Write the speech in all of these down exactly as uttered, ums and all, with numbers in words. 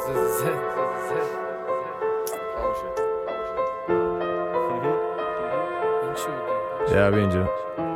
یا بیا اینجا.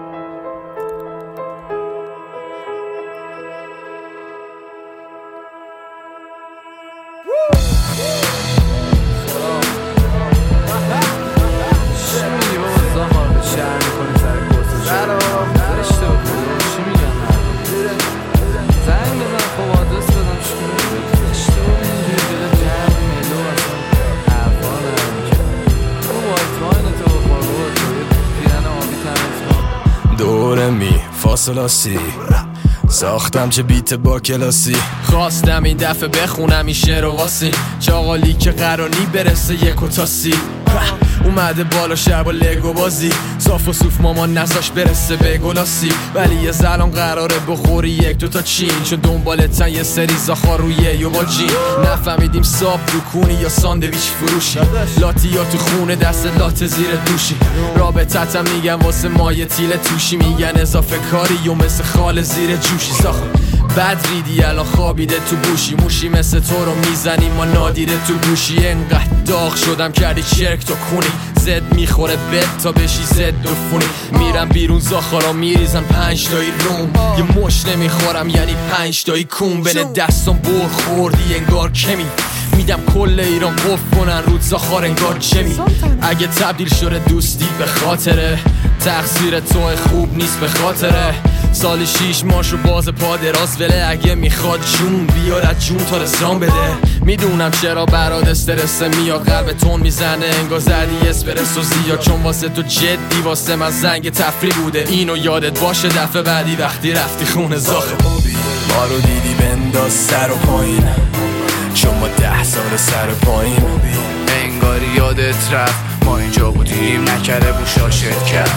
دوره می فاصلاسی ساختم چه بیت با کلاسی، خواستم این دفعه بخونم این شعر و واسی، چاقالی که قرانی برسه یک و تاسی، اومده بالا شب و لگو بازی، صاف و صوف مامان نزاش برسه به گلاسی، ولی یه زلان قراره بخوری یک دو تا چین، چون دنبالتن یه سری زاخار روی یه با جین، نفهمیدیم ساب دکونی یا ساندویچ فروشی، لاتی یا تو خونه دست لات زیر دوشی، رابطتم میگن واسه مایه تیل توشی، میگن اضافه کاری و مثل خال زیر جوشی، ساخت بد ریدی الان خوابیده تو بوشی، موشی مثل تو رو میزنی ما نادیده تو گوشی، انقدر داغ شدم کردی چرک تو کونی، زد میخوره بد تا بشی زد دفونی، میرم بیرون زاخارا میریزن پنج تایی روم، یه مش نمیخورم یعنی پنج تایی کون، بین دستم بر خوردی انگار کمی، میدم کل ایران قف کنن رود زاخار انگار جمی، اگه تبدیل شده دوستی به خاطره، تقصیر تو خوب نیست به خاطره، سال شیش ماشو باز پا دراز وله، اگه میخواد جون بیار از جون تا رسران بده، میدونم چرا برات استرس میاد، قلب تون میزنه انگار زدی اسپرسو زیاد، چون واسه تو جدی واسه من زنگ تفریح بوده، اینو یادت باشه دفعه بعدی وقتی رفتی خونه زاخه ما رو دیدی بنداز سر و پایین، چون ما ده سال سر پایین، انگاری یادت رفت ما اینجا بودیم نکره بوشا شرکت،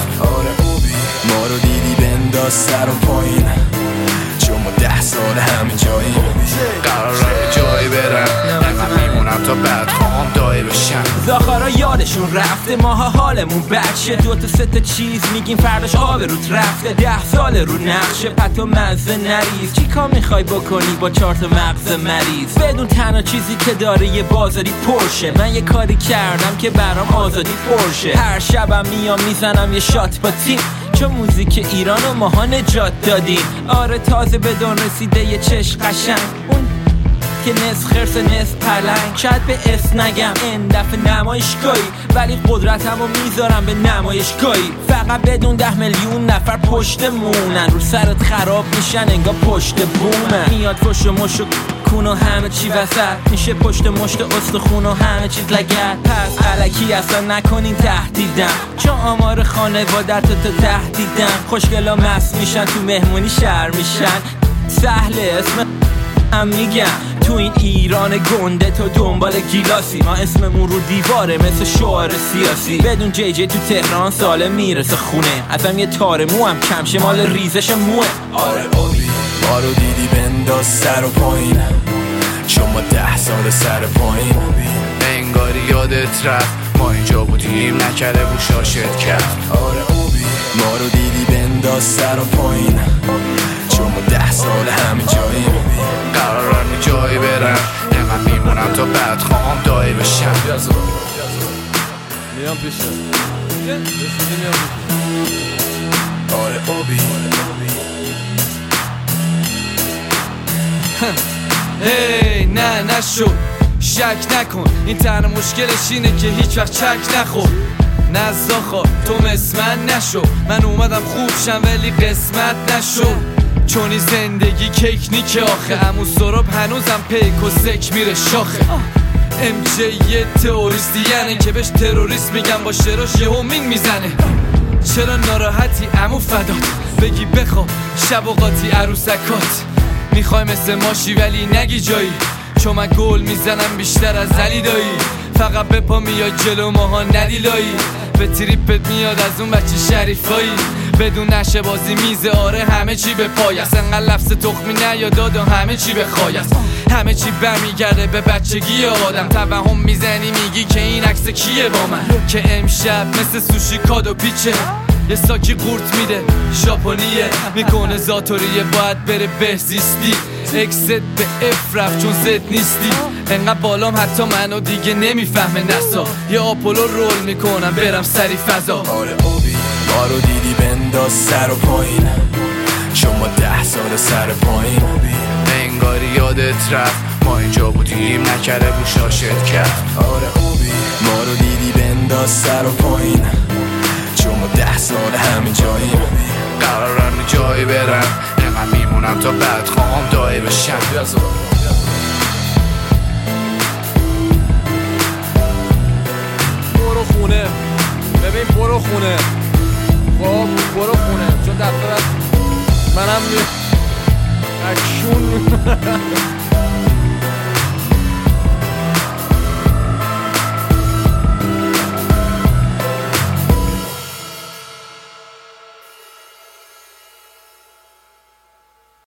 ما رو دیدی بنداز سر و پایین، چون ما ده سال همین جاییم، قراره جایی برم نقم میمونم تا بعد خواهم دایی بشم، زاخارا یادشون رفته ماها حالمون بچه، دو تا سه تا چیز میگیم فرداش آب روت رفته، ده سال رو نقشه پتو مزه نریز، چی کار میخوای بکنی با چهار تا مغز مریض، بدون تنها چیزی که داره یه بازاری پرشه، من یه کاری کردم که برام آزادی پرشه، هر شبم میام میزنم یه شات با تیم، چون موزیک ایران و ماها نجات دادیم، آره تازه به دون رسیده یه چشم قشنگ، اون که نصف خرس نصف پلنگ، شاید به اسم نگم این دفعه نمایشگاهی، ولی قدرتمو میذارم به نمایشگاهی، فقط بدون ده میلیون نفر پشت مونن، رو سرت خراب میشن انگار پشت بومن، میاد پشت مشت کون و همه چی وسط میشه، پشت مشت استخون و همه چیز لگد، پس علکی اصلا نکنین تهدیدم، چون آمار خانوادت تو تهدیدم، خوشگلا مست میشن تو مهمونی شهر میشن، سهله اسم هم میگم تو این ایران گنده تو دنبال گیلاسی، ما اسممون رو دیواره مثل شعار سیاسی، بدون جی جی تو تهران ساله میرسه خونه، ازم یه تار مو هم کمشه مال ریزش موه، آره اوبی ما رو دیدی بنداز سر و پایین، چون ما ده سال سر پایین، انگاری یادت رفت ما اینجا بودیم نکره بوشا شرکت، آره اوبی ما رو دیدی بنداز سر و پایین، چون ما ده سال همین جاییم، قرارم یه جایی برم نقم میمونم تا بعد خواهم دایی بشم، میام پیشه آره اوبی هی نه نشو شک نکن، این تنها مشکلش اینه که هیچ وقت چک نخور، نه زاخا تو مثل من نشو، من اومدم خوب شم ولی قسمت نشو، چونی زندگی کیک نیکه آخه، امو سراب هنوزم پیک و سک میره شاخه، ام جی یه تئوریستی یعنی که بهش تروریست میگم، با شراش یه همین میزنه، چرا ناراحتی امو فدات، بگی بخوا شب و قاطی عروسکات، میخوای مثل ماشی ولی نگی جایی، چون من گل میزنم بیشتر از علی دایی، فقط به پا میای جلو ماها ندیلایی، به تریپت میاد از اون بچه شریفایی، بدون نشه بازی میزه آره همه چی به پای است، انقدر لفظ تخمی نیاد دادم همه چی به خای است، همه چی برمیگرده به بچگی آدم، توهم میزنی میگی که این عکس کیه با من، که امشب مثل سوشی کادو پیچه، یه ساکی قورت میده ژاپنیه، میکنه زاتوریه باید بره بهزیستی، اکست به اف رفت چون زد نیستی انقدر بالام حتی منو دیگه نمیفهمه نسا یه آپولو رول میکنم برم سری فضا. آره اوبی ما رو دیدی بنداز سر و پایین چون ما ده سال سر پایین. انگاری یادت رفت ما اینجا بودیم نکره گوشا کرد. آره اوبی ما رو دیدی بنداز سر و پایین چون ما ده سال همین جاییم. قرارم جایی برم انقدر میمونم تا بعد خواهم دایی بشم. برو خونه ببین برو خونه خب برو خونه چون دفعه منم اکشون